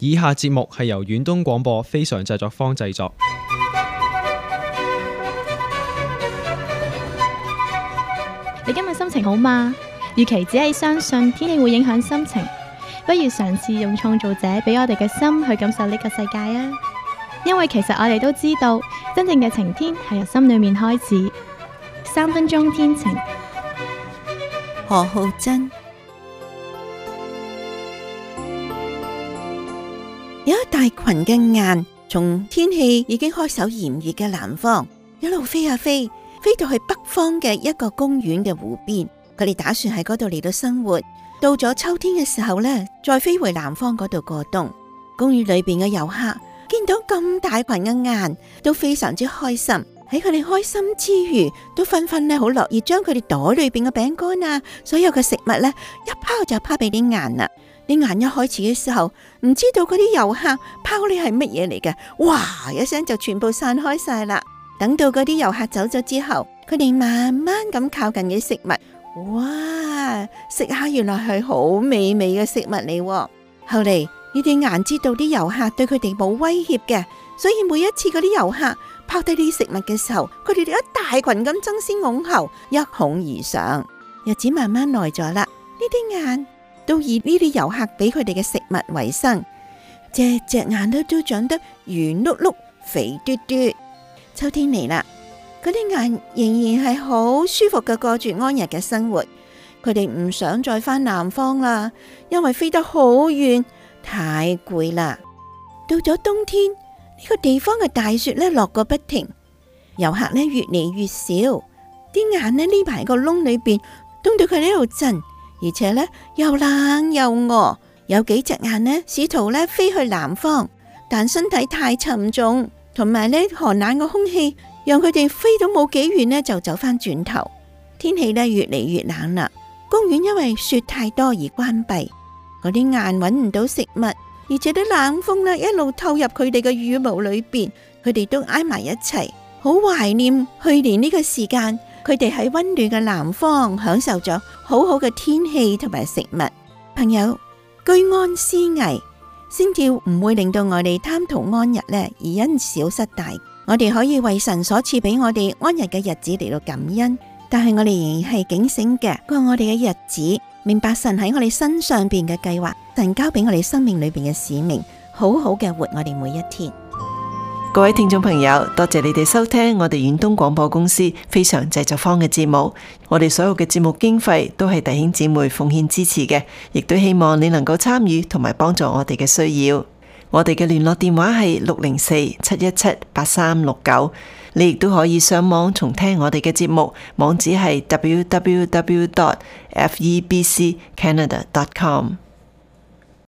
以下節目係由遠東廣播非常製作坊製作。 你今日心情好嗎？與其只係相信天氣會影響心情，不如嘗試用創造者俾我哋嘅心去感受呢個世界啊！因為其實我哋都知道，真正嘅晴天係由心裏面開始。3分鐘天晴。 何浩珍。有一大群嘅雁從天氣已經開始炎熱嘅南方一路飛啊飛到去北方嘅一個公園嘅湖邊，佢哋打算喺嗰度嚟到生活。到咗秋天嘅時候呢，再飛回南方嗰度過冬。公園裏邊嘅遊客見到咁大群嘅雁，都非常之開心。喺佢哋開心之餘，都紛紛咧好樂意將佢哋袋裏邊嘅餅乾啊，所有嘅食物咧一拋就拋俾啲雁啦。啲雁一開始嘅時候唔知道嗰啲遊客拋呢係乜嘢嚟嘅，哇一聲就全部散開晒啦。等到嗰啲遊客走咗之後，佢哋慢慢咁靠近嘅食物，哇食下原來係好美味嘅食物嚟。後嚟呢啲雁知道啲遊客對佢哋冇威脅嘅，所以每一次嗰啲遊客拋低啲食物嘅時候，佢哋一大群咁爭先恐後一哄而上。日子慢慢耐咗啦，呢啲雁都以呢啲遊客俾佢哋嘅食物為生，隻隻雁都長得圓碌碌、肥嘟嘟。秋天嚟啦，嗰啲雁仍然係好舒服嘅過住安逸嘅生活。佢哋唔想再返南方啦，因為飛得好遠，太攰啦。到咗冬天，呢個地方嘅大雪咧落個不停，遊客咧越嚟越少，啲雁咧匿埋個窿裏邊，凍到佢喺度震，而且咧又冷又餓。有幾隻雁咧試圖咧飛去南方，但身體太沉重，同埋咧寒冷嘅空氣，讓佢哋飛到冇幾遠咧就走翻轉頭。天氣咧越嚟越冷啦，公園因為雪太多而關閉，嗰啲雁搵唔到食物，而且啲冷風咧一路透入佢哋嘅羽毛裏邊，佢哋都挨埋一齊，好懷念去年呢個時間，佢哋喺溫暖嘅南方享受咗好好嘅天氣同埋食物。朋友，居安思危，先至唔會令到我哋貪圖安逸咧而因小失大。我哋可以為神所賜俾我哋安逸嘅日子嚟到感恩，但係我哋仍然係警醒嘅過我哋嘅日子，明白神喺我哋身上邊嘅計劃，神交俾我哋生命裏邊嘅使命，好好嘅活我哋每一天。 各位聽眾朋友，多謝你哋收聽我哋遠東廣播公司非常製作坊嘅節目。我哋所有嘅節目經費都係弟兄姊妹奉獻支持嘅，亦都希望你能夠參與同埋幫助我哋嘅需要。我哋嘅聯絡電話係604-717-8369，你亦都可以上網重聽我哋嘅節目，網址係www.febccanada.com。